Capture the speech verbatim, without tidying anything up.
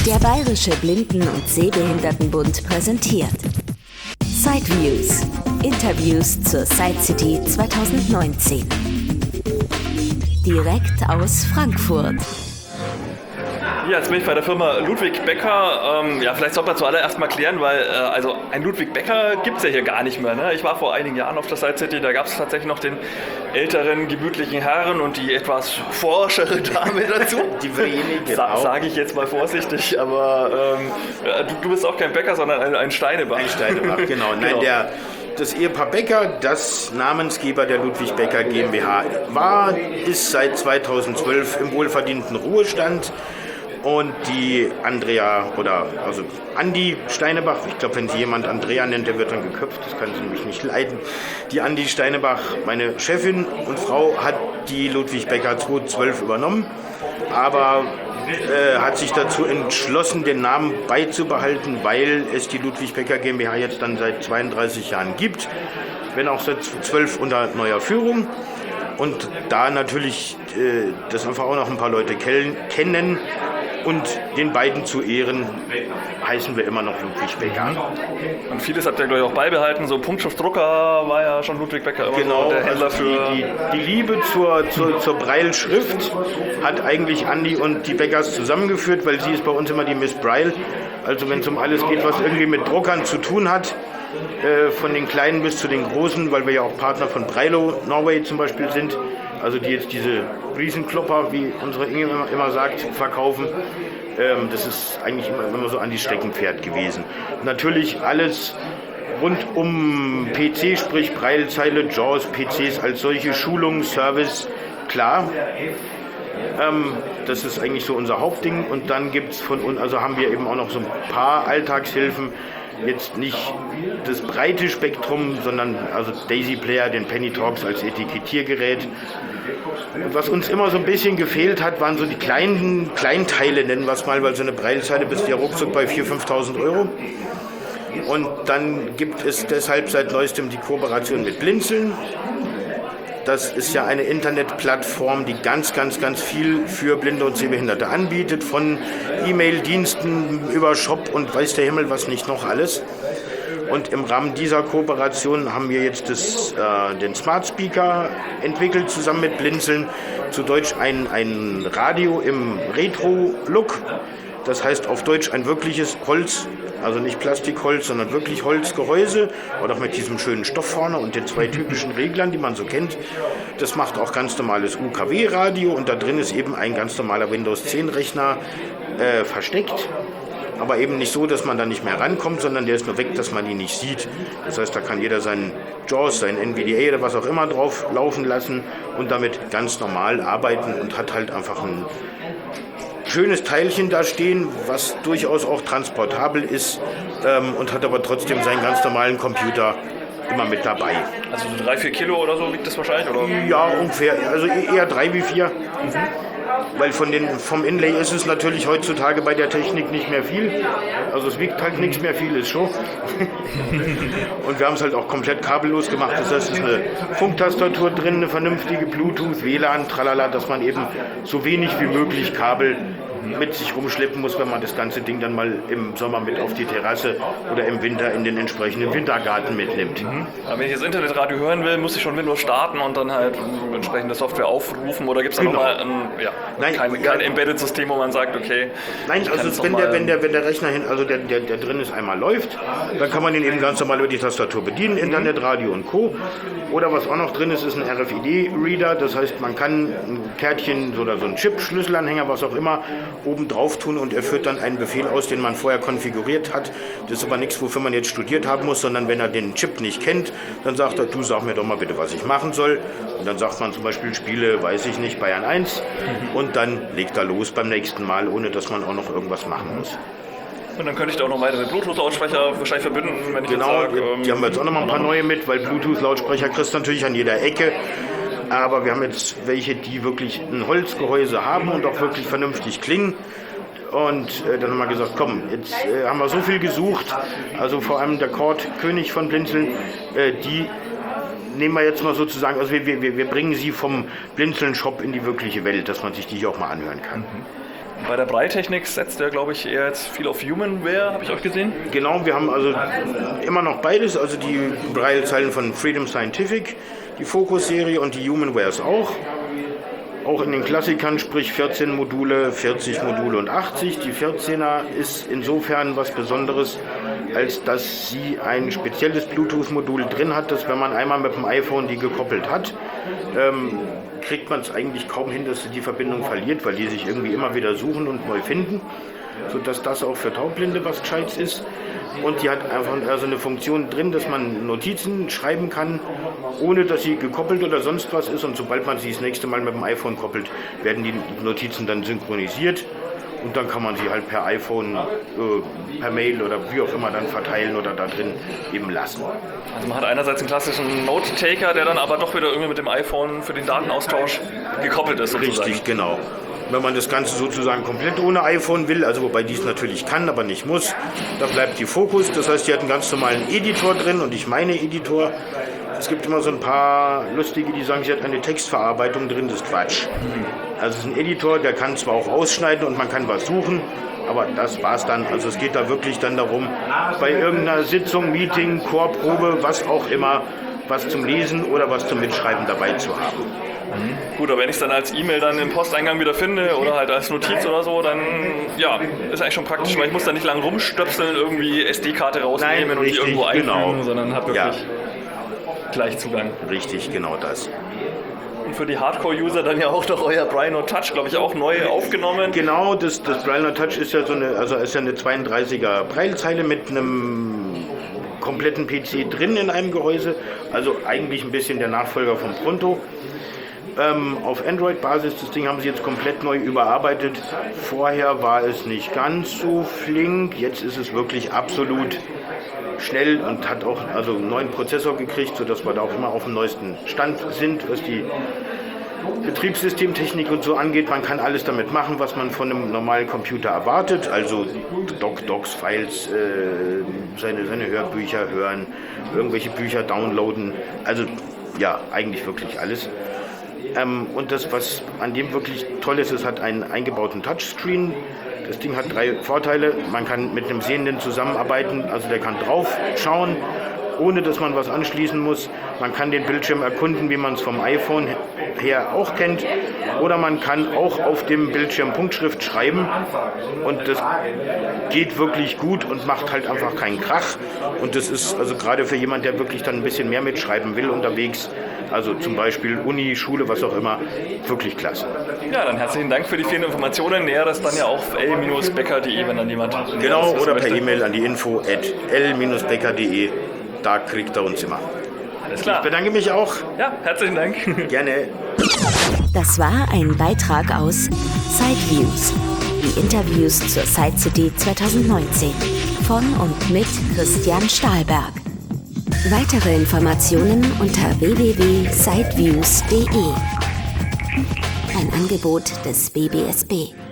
Der Bayerische Blinden- und Sehbehindertenbund präsentiert Sideviews. Interviews zur Side City zwanzig neunzehn. Direkt aus Frankfurt. Ja, jetzt bin ich bei der Firma Ludwig Becker. Ähm, ja, vielleicht sollte man zuallererst mal klären, weil äh, also ein Ludwig Becker gibt es ja hier gar nicht mehr. Ne? Ich war vor einigen Jahren auf der Side City, da gab es tatsächlich noch den älteren, gemütlichen Herrn und die etwas forschere Dame dazu. Die Vreni, genau. Sa- Sage ich jetzt mal vorsichtig, aber ähm, du, du bist auch kein Bäcker, sondern ein, ein Steinebach. Ein Steinebach, genau. Nein, genau. Der, das Ehepaar Becker, das Namensgeber der Ludwig Becker GmbH war, ist seit zweitausendzwölf im wohlverdienten Ruhestand. Und die Andrea, oder also Andi Steinebach, ich glaube, wenn sie jemand Andrea nennt, der wird dann geköpft, das kann sie nämlich nicht leiden. Die Andi Steinebach, meine Chefin und Frau, hat die Ludwig Becker zweitausendzwölf übernommen, aber äh, hat sich dazu entschlossen, den Namen beizubehalten, weil es die Ludwig Becker GmbH jetzt dann seit zweiunddreißig Jahren gibt, wenn auch seit zwölf unter neuer Führung. Und da natürlich äh, das einfach auch noch ein paar Leute kennen. Und den beiden zu Ehren heißen wir immer noch Ludwig Becker. Und vieles habt ihr, glaube ich, auch beibehalten. So Punktschriftdrucker war ja schon Ludwig Becker immer genau, so der Händler also für... Die, die, die Liebe zur, zur, zur Braille-Schrift hat eigentlich Andi und die Beckers zusammengeführt, weil sie ist bei uns immer die Miss Braille. Also wenn es um alles geht, was irgendwie mit Druckern zu tun hat, äh, von den Kleinen bis zu den Großen, weil wir ja auch Partner von Braille Norway zum Beispiel sind, also die jetzt diese Riesenklopper, wie unsere Inge immer, immer sagt, verkaufen. Ähm, das ist eigentlich immer, immer so an die Steckenpferd gewesen. Natürlich alles rund um P C, sprich Braillezeile, JAWS, P Cs als solche, Schulung, Service, klar. Ähm, das ist eigentlich so unser Hauptding. Und dann gibt es von uns, also haben wir eben auch noch so ein paar Alltagshilfen. Jetzt nicht das breite Spektrum, sondern also Daisy Player, den Penny Talks als Etikettiergerät. Und was uns immer so ein bisschen gefehlt hat, waren so die kleinen Kleinteile, nennen wir es mal, weil so eine Braillezeile bist ja ruckzuck bei viertausend, fünftausend Euro. Und dann gibt es deshalb seit neuestem die Kooperation mit Blinzeln. Das ist ja eine Internetplattform, die ganz, ganz, ganz viel für Blinde und Sehbehinderte anbietet, von E-Mail-Diensten über Shop und weiß der Himmel was nicht noch alles. Und im Rahmen dieser Kooperation haben wir jetzt das, äh, den Smart Speaker entwickelt, zusammen mit Blinzeln, zu Deutsch ein, ein Radio im Retro-Look. Das heißt auf Deutsch ein wirkliches Holz, also nicht Plastikholz, sondern wirklich Holzgehäuse oder auch mit diesem schönen Stoff vorne und den zwei typischen Reglern, die man so kennt. Das macht auch ganz normales U K W-Radio und da drin ist eben ein ganz normaler Windows zehn Rechner äh, versteckt. Aber eben nicht so, dass man da nicht mehr rankommt, sondern der ist nur weg, dass man ihn nicht sieht. Das heißt, da kann jeder seinen JAWS, sein N V D A oder was auch immer drauf laufen lassen und damit ganz normal arbeiten und hat halt einfach ein schönes Teilchen da stehen, was durchaus auch transportabel ist ähm, und hat aber trotzdem seinen ganz normalen Computer immer mit dabei. Also so drei, vier Kilo oder so wiegt das wahrscheinlich? Oder? Ja, ungefähr. Also eher drei wie vier. Mhm. Weil von den, vom Inlay ist es natürlich heutzutage bei der Technik nicht mehr viel. Also es wiegt halt nichts mehr, viel ist schon. Und wir haben es halt auch komplett kabellos gemacht. Das heißt, es ist eine Funktastatur drin, eine vernünftige Bluetooth, W L A N, tralala, dass man eben so wenig wie möglich Kabel mit sich rumschleppen muss, wenn man das ganze Ding dann mal im Sommer mit auf die Terrasse oder im Winter in den entsprechenden Wintergarten mitnimmt. Mhm. Aber wenn ich das Internetradio hören will, muss ich schon Windows starten und dann halt entsprechende Software aufrufen oder gibt es da genau. nochmal ein, ja, Nein, kein, kein ja. Embedded-System, wo man sagt, okay... Nein, also wenn der, wenn, der, wenn der Rechner hin, also der, der, der drin ist, einmal läuft, dann kann man den eben ganz normal über die Tastatur bedienen, Internetradio und Co. Oder was auch noch drin ist, ist ein R F I D-Reader, das heißt, man kann ein Kärtchen oder so einen Chip, Schlüsselanhänger, was auch immer, oben drauf tun und er führt dann einen Befehl aus, den man vorher konfiguriert hat. Das ist aber nichts, wofür man jetzt studiert haben muss, sondern wenn er den Chip nicht kennt, dann sagt er, du sag mir doch mal bitte, was ich machen soll. Und dann sagt man zum Beispiel, spiele, weiß ich nicht, Bayern eins und dann legt er los beim nächsten Mal, ohne dass man auch noch irgendwas machen muss. Und dann könnte ich da auch noch weitere Bluetooth-Lautsprecher wahrscheinlich verbinden, wenn ich genau, jetzt sage... Ähm, die haben wir jetzt auch noch mal ein paar neue mit, weil Bluetooth-Lautsprecher kriegst du natürlich an jeder Ecke. Aber wir haben jetzt welche, die wirklich ein Holzgehäuse haben und auch wirklich vernünftig klingen. Und äh, dann haben wir gesagt, komm, jetzt äh, haben wir so viel gesucht, also vor allem der Kord König von Blinzeln, äh, die nehmen wir jetzt mal sozusagen, also wir, wir, wir bringen sie vom Blinzeln-Shop in die wirkliche Welt, dass man sich die hier auch mal anhören kann. Bei der Braille-Technik setzt er, glaube ich, eher jetzt viel auf Humanware, habe ich auch gesehen. Genau, wir haben also immer noch beides, also die Braille-Zeilen von Freedom Scientific, die Focus-Serie und die Humanwares auch. Auch in den Klassikern, sprich vierzehn Module, vierzig Module und achtzig. Die vierzehner ist insofern was Besonderes, als dass sie ein spezielles Bluetooth-Modul drin hat, dass wenn man einmal mit dem iPhone die gekoppelt hat, ähm, kriegt man es eigentlich kaum hin, dass sie die Verbindung verliert, weil die sich irgendwie immer wieder suchen und neu finden, sodass das auch für Taubblinde was Gescheites ist. Und die hat einfach also eine Funktion drin, dass man Notizen schreiben kann, ohne dass sie gekoppelt oder sonst was ist. Und sobald man sie das nächste Mal mit dem iPhone koppelt, werden die Notizen dann synchronisiert. Und dann kann man sie halt per iPhone, äh, per Mail oder wie auch immer dann verteilen oder da drin eben lassen. Also man hat einerseits einen klassischen Note-Taker, der dann aber doch wieder irgendwie mit dem iPhone für den Datenaustausch gekoppelt ist sozusagen. Richtig, genau. Wenn man das Ganze sozusagen komplett ohne iPhone will, also wobei dies natürlich kann, aber nicht muss, dann bleibt die Focus. Das heißt, die hat einen ganz normalen Editor drin und ich meine Editor. Es gibt immer so ein paar Lustige, die sagen, sie hat eine Textverarbeitung drin, das ist Quatsch. Also es ist ein Editor, der kann zwar auch ausschneiden und man kann was suchen, aber das war's dann. Also es geht da wirklich dann darum, bei irgendeiner Sitzung, Meeting, Chorprobe, was auch immer, was zum Lesen oder was zum Mitschreiben dabei zu haben. Mhm. Gut, aber wenn ich es dann als E-Mail dann im Posteingang wieder finde oder halt als Notiz oder so, dann ja, ist eigentlich schon praktisch, weil ich muss da nicht lange rumstöpseln, irgendwie S D-Karte rausnehmen Nein, und richtig, die irgendwo einfügen, genau. sondern habe wirklich Ja. gleich Zugang. Richtig, genau das. Und für die Hardcore-User dann ja auch noch euer Braille No Touch, glaube ich, auch neu aufgenommen. Genau, das, das Braille No Touch ist ja so eine, also ist ja eine zweiunddreißiger Braillezeile mit einem kompletten P C drin in einem Gehäuse, also eigentlich ein bisschen der Nachfolger vom Pronto. Ähm, auf Android-Basis, das Ding haben sie jetzt komplett neu überarbeitet. Vorher war es nicht ganz so flink, jetzt ist es wirklich absolut schnell und hat auch also einen neuen Prozessor gekriegt, sodass wir da auch immer auf dem neuesten Stand sind, was die Betriebssystemtechnik und so angeht. Man kann alles damit machen, was man von einem normalen Computer erwartet, also Doc, Docs, Files, äh, seine, seine Hörbücher hören, irgendwelche Bücher downloaden, also ja, eigentlich wirklich alles. Ähm, und das, was an dem wirklich toll ist, es hat einen eingebauten Touchscreen. Das Ding hat drei Vorteile. Man kann mit einem Sehenden zusammenarbeiten, also der kann drauf schauen, ohne dass man was anschließen muss. Man kann den Bildschirm erkunden, wie man es vom iPhone her auch kennt. Oder man kann auch auf dem Bildschirm Punktschrift schreiben. Und das geht wirklich gut und macht halt einfach keinen Krach. Und das ist also gerade für jemanden, der wirklich dann ein bisschen mehr mitschreiben will unterwegs, also zum Beispiel Uni, Schule, was auch immer, wirklich klasse. Ja, dann herzlichen Dank für die vielen Informationen. Näheres dann ja auf l Bindestrich becker punkt de, wenn dann jemand... Genau, oder per E-Mail an die info at l Bindestrich becker punkt de. Da kriegt er uns immer. Alles klar. Ich bedanke mich auch. Ja, herzlichen Dank. Gerne. Das war ein Beitrag aus Sideviews, die Interviews zur Side City zwanzig neunzehn von und mit Christian Stahlberg. Weitere Informationen unter w w w punkt sideviews punkt de. Ein Angebot des B B S B.